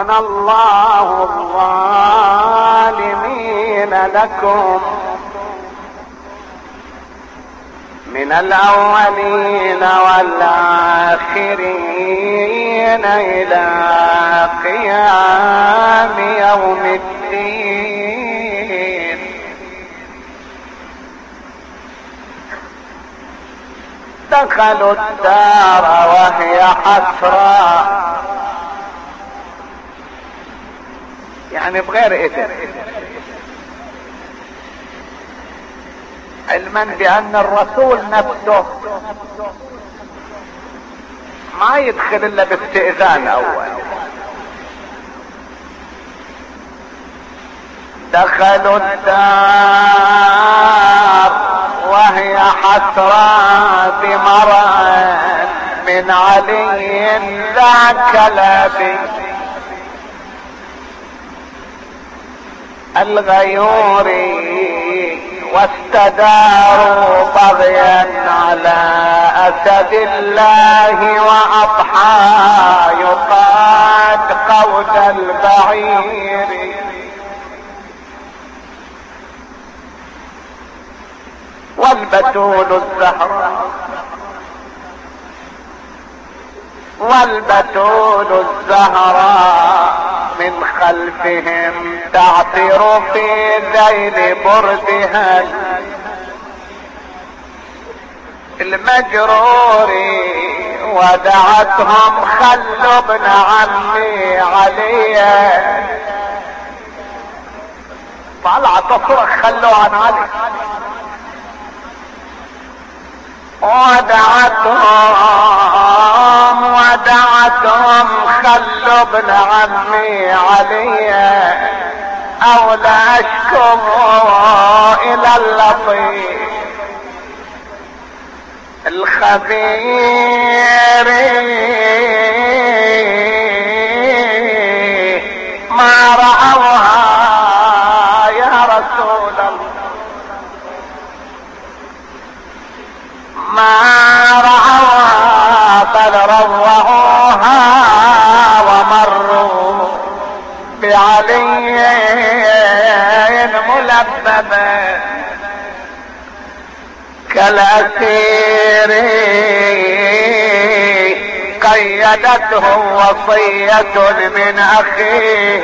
الله الظالمين لكم من الأولين والآخرين إلى قيام يوم الدين. دخلوا الدار وهي حسرة، يعني بغير إذن، علما بأن الرسول نفسه ما يدخل إلا باستئذان أول. دخلوا الدار وهي حسرة بمرأ من علي ذاك الأبي الغيور، واستداروا بغيا على أسد الله وأضحى يقاد قود البعير. والبتول الزهراء من خلفهم تعثر في ذيل بردها المجرور، ودعتهم خلوا ابن عمي عليا. طلعت تصرخ خلوا عن علي، ودعتهم خلوا ابن عمي عليا، او لا اشكو الى اللطيف الخبير ما رأوها يا رسول الله، ما رأوها بل روعوها ومروا بعلي ملببا كالأسير، قيدته وصية من أخيه،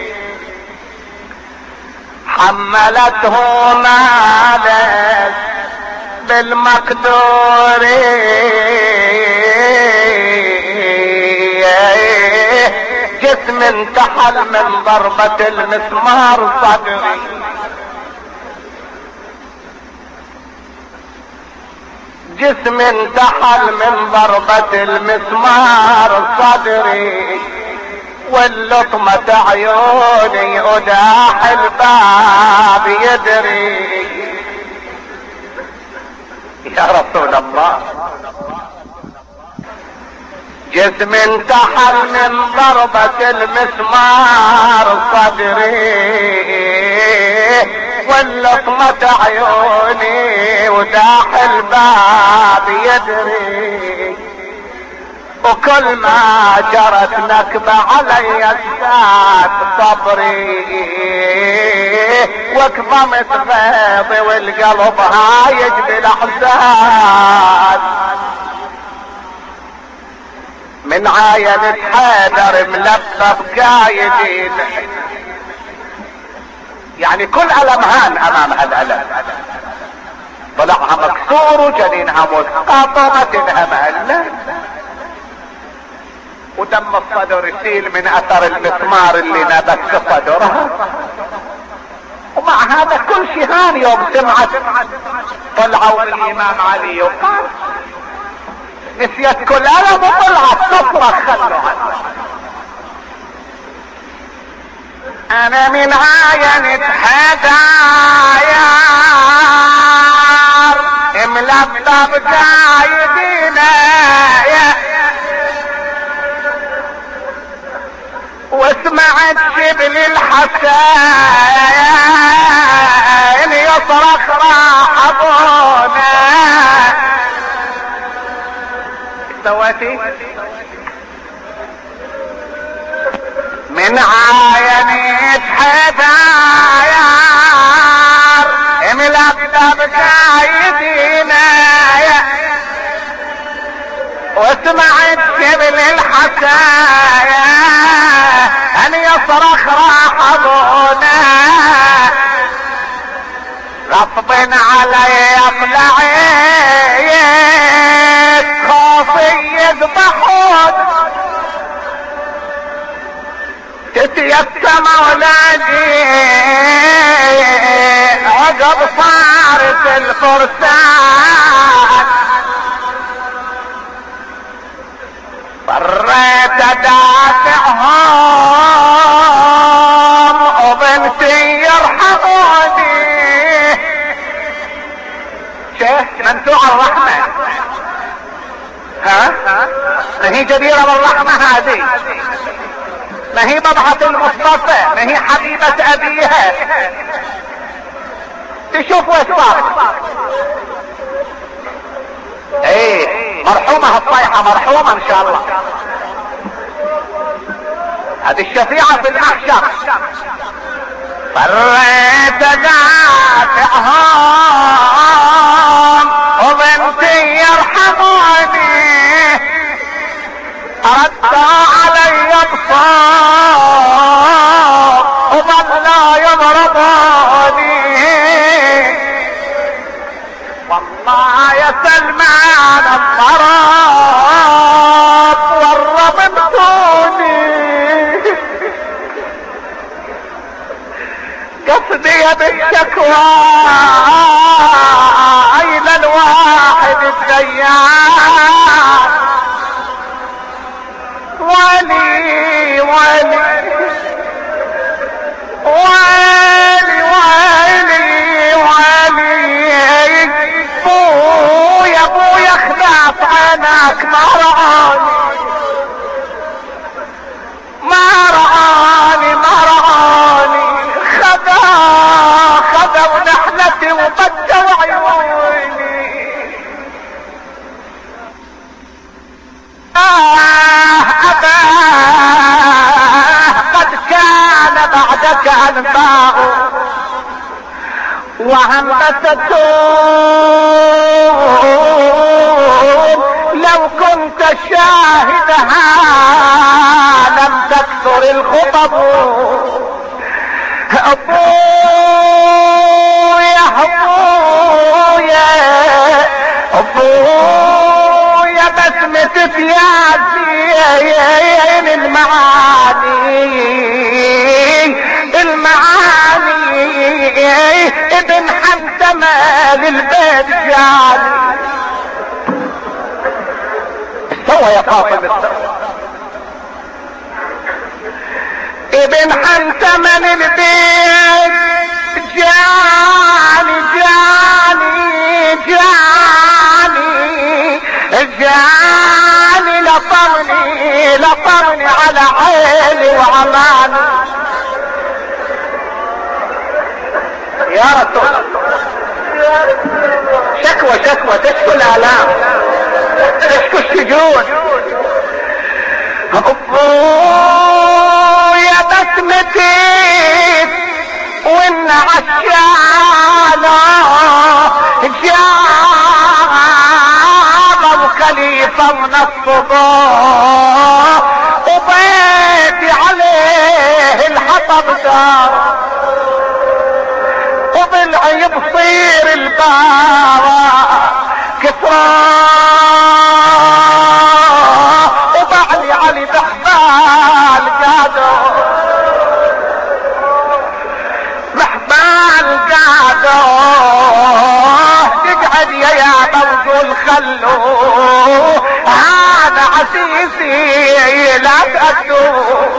حملته مالا بالمقدور، جسم انتحل من ضربة المسمار صدري، جسم انتحل من ضربة المسمار صدري، واللطمة عيوني أداح الباب يدري. يا رسول الله، جسم انتحل من ضربة المسمار صدري، واللطمة عيوني وداح الباب يدري، وكل ما جرت نكبة علي ازداد صبري، وكظمت بيضي والقلب هايج بالاحزان، من عاينة حيدر ملبب قايدين، يعني كل ألم هان امام هالألم، طلعها مكسور وجنينها مسقطة تنهمل، ودم الصدر يسيل من اثر المسمار اللي نبت صدرها. ومع هذا كل شيء هان يوم سمعت طلعوا الامام علي وقال نسيت كل ألم وطلعت تصرخ خلوا عنه. انا من عاينة حدايار ملبب قايدينا، وسمعت شبل الحسين يصرخ راح ابونا. سواتي من عاينت حذاير ملبب كايدينا وسمعت شبل الحسايا ان يصرخ راح ابونا غصب علي اقلعيت خوفي يذبحون تتيسم اولادي عقب صارت الفرسان فريت دافعهم وبنتي يرحموني شيخ منسوع الرحمة ها ما هي جديرة بالرحمة هذه ما هي بضعة المصطفى ما هي حبيبة ابيها تشوف وش صار ايه مرحومة الصيحة مرحومة ان شاء الله هذه الشفيعة في المحشر فريت دافعهم وبنتي يرحموني ردوا علي بصوت وظلوا يضربوني والله يا سلمان الضرب ورمتوني قصدي بالشكوى الى الواحد الديان ولي ولي ولي ولي ولي بويا بويا خلاف عنك ما رعاني ما رعاني ما رعاني خذوا نحلتي وبدوا عيوني قد كان بعدك انباء وهمستون لو كنت شاهدها لم تكثر الخطب ابويا ابويا ابويا بسمة ياسين المعاني ابن حنتمة للبيت جاني استوى يا فاطمة استوى ابن حنتمة للبيت جاني جاني جاني جاني لطمني على عيني وعماني يا رسول شكوى تشكو الآلام تشكو السجون يا بسمتي وان عشانا جابوا خليفة من الصباح وبيتي عليه الحطب دار وضلعي بصير البارة كسرى وبعلي علي بحبال قادر بحبال قادر تقعد يا بوزول خلوه هذا عسيسي لا تأدوه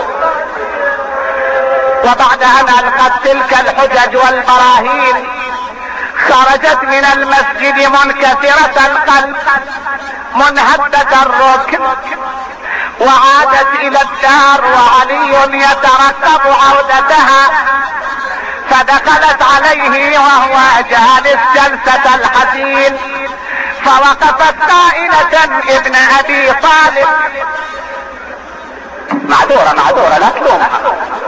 وبعد ان القت تلك الحجج والبراهين خرجت من المسجد منكسرة القلب منهدة الركن وعادت الى الدار وعلي يترقب عودتها فدخلت عليه وهو جالس جلسة الحزين فوقفت قائلة ابن ابي طالب مع معذورة لا تلومها،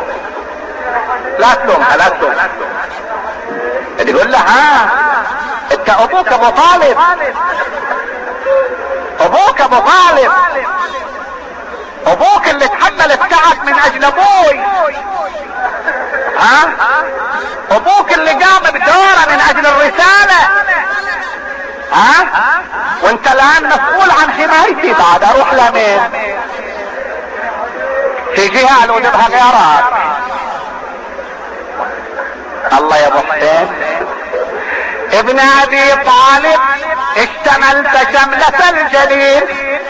لا تلومها، لا تلومها. تقول لها انت ابوك ابو طالب، ابوك ابو طالب، ابوك اللي تحمل التعب من اجل ابوي، ابوك اللي قام بدوره من اجل الرسالة، وانت الان مسؤول عن حمايتي، بعد اروح لمين؟ في جهة الوجبها غيرات. الله يا ابو حسين ابن ابي طالب، اشتملت شملة الجليل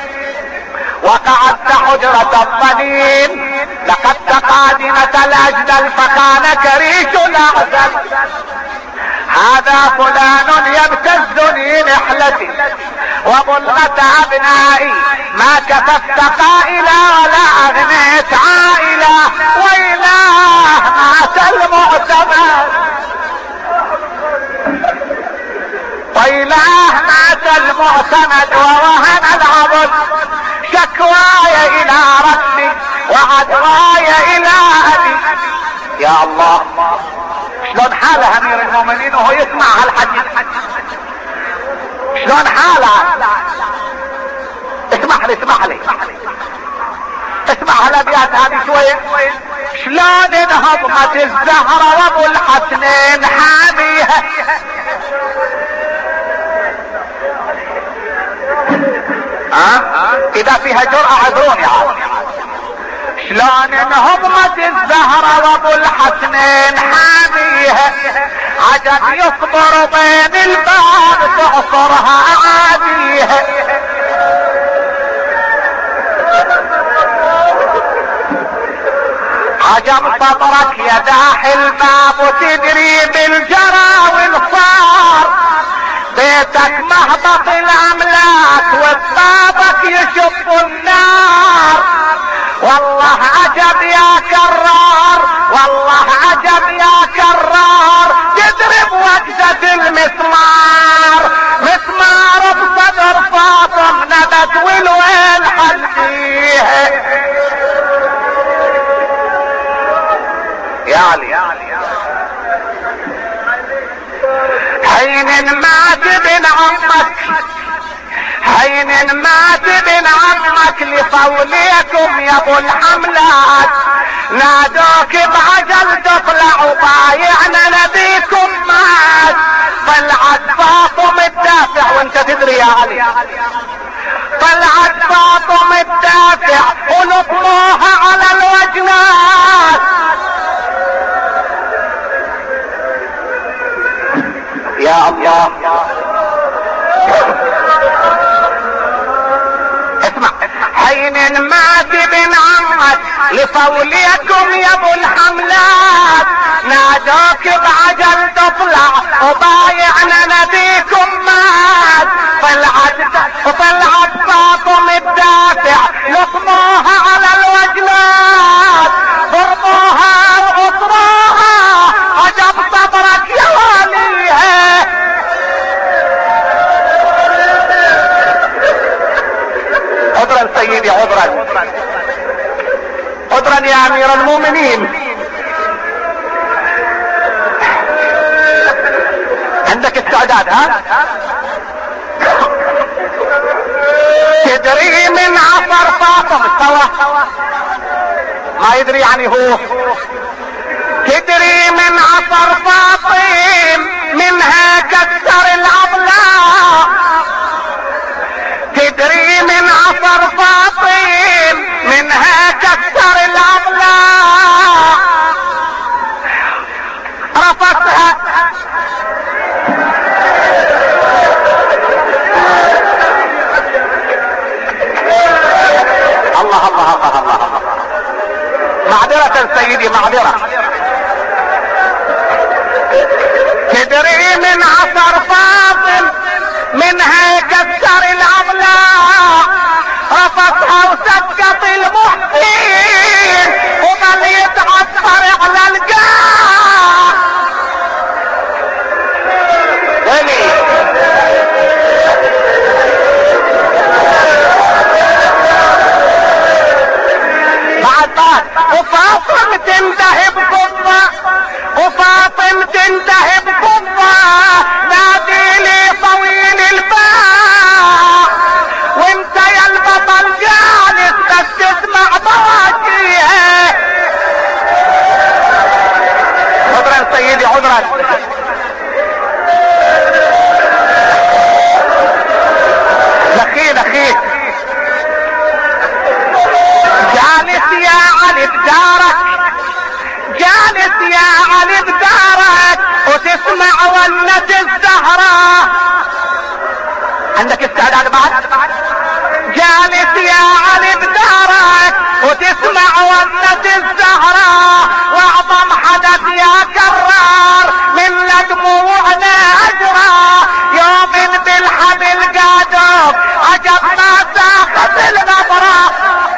وقعدت حجرة الضليل، لقد تقادمة الاجدل فكان كريش الاعزل، هذا فلان يبتزني نحلتي وظلمة ابنائي، ما كففت قائلا ولا اغنيت عائلة، وإله مات المعتمد، وإله مات المعتمد، ووهن العبد، شكواي الى ربي وعدواي الى ابي. يا الله شلون حاله امير المؤمنين وهو يسمع هالحديث؟ شلون حاله؟ اسمح لي اسمع هالابيات هذه شوية. شلون انهضمت الزهرة وابو الحسنين حاميها، اذا فيها جرأة عذروني عاد. شلون انهضمت الزهرة وابو الحسنين حاميها، عجب يصبر بين الباب تعصرها اعاديها، عجب صبرك يا داحي الباب وتدري بالجرى والصار، بيتك مهبط الاملاك وبابك يشب النار، والله عجب يا كرار، والله عجب يا كرار، تضرب وجدة المسمار، مسمار بصدر فاطم نبت والويل حلقيه. يا علي حين مات ابن عمك، حين مات ابن عمك لصوليكم يا ابو الحملات، نادوك بعجل تطلع وبايعنا نبيكم مات، طلعت فاطم الدافع وانت تدري يا علي، طلعت فاطم الدافع ولطموها على الوجنات. يا الله اسمع. حين مات ابن عمك لصوليكم يا ابو الحملات، نادوك بعجل تطلع وبايعنا نبيكم مات، طلعت فاطم الدافع لطموها على الوجنات، ضربوها وعطروها، عجب صبرك يا وليها. عذرا سيدي، عذرا عذرا يا امير المؤمنين. عندك استعداد؟ تدري من عصر فاطم استوى ما يدري يعني هو، تدري من عصر فاطم منها كسر الاضلاع، تدري من عصر فاطم منها كسر الاضلاع، رفضها الله الله الله الله. معذرة سيدي معذرة. تدري من عصر فاطم منها كسر الاضلاع، رفضها وسقط المحسن وظل يتعثر على القاع. بعد الباب، وفاطم تنده بقبة، وفاطم تنده بقبة، نادي لي طويل الباع، وانت يا البطل جالس بس تسمع بواكيها. عذرا سيدي عذرا. لخيل جالس يا علي بدارك، جالس يا علي بدارك، وتسمع ونة الزهرة. عندك استعداد بعد؟ جالس يا علي بدارك، وتسمع ونة الزهرة، واعظم حدث يا كرار من دموعنا اجرى، يوم بالحبل قادوب عجب ما ساقت النظرة.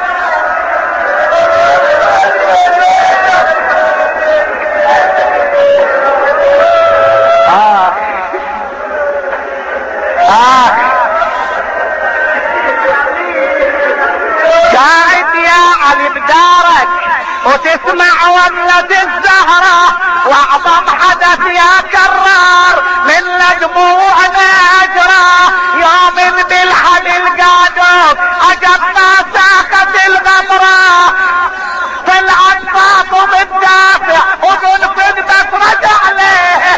قاعد يا علي بدارك، وتسمع ولد الزهرة، واعظم حدث يا كرار من دموعنا اجرى، يوم بالحبل قادوب عجب ما ساقت الغبرة. طلعت فاطم الدافع وقلت بس رجع له.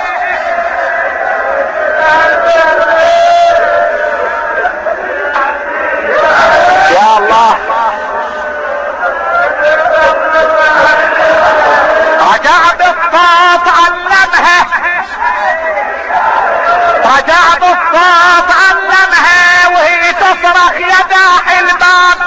يا الله رجع بالصوت علمها، رجع بالصوت علمها، وهي تصرخ يا داحي الباب.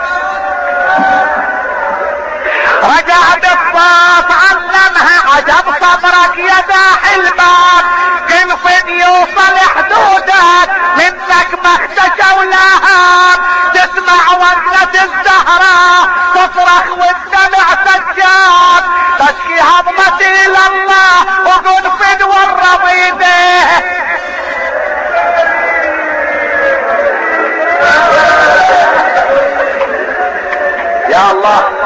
رجع بالصوت علمها، عجب صبرك يا داحي الباب، قنفذ يوصل حدودك منك ما اختشوا لهاب. تسمع ونة الزهرة تصرخ والدمع سجاد، تشكي هضمتي الى الله وقنفذ والرضيده. يا الله